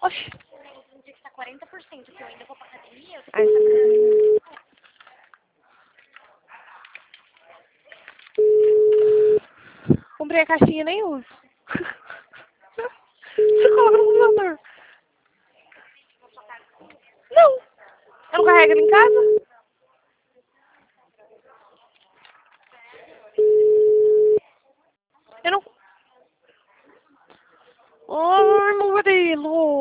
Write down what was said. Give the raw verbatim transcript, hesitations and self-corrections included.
Oxi. Um dia que tá quarenta por cento, que eu ainda vou pra academia, eu Ai, tenho que sacanagem. Comprei a caixinha nem uso. Você coloca no computador. Não. Eu não carrego ele em casa. Eu não... Ai, Murilo.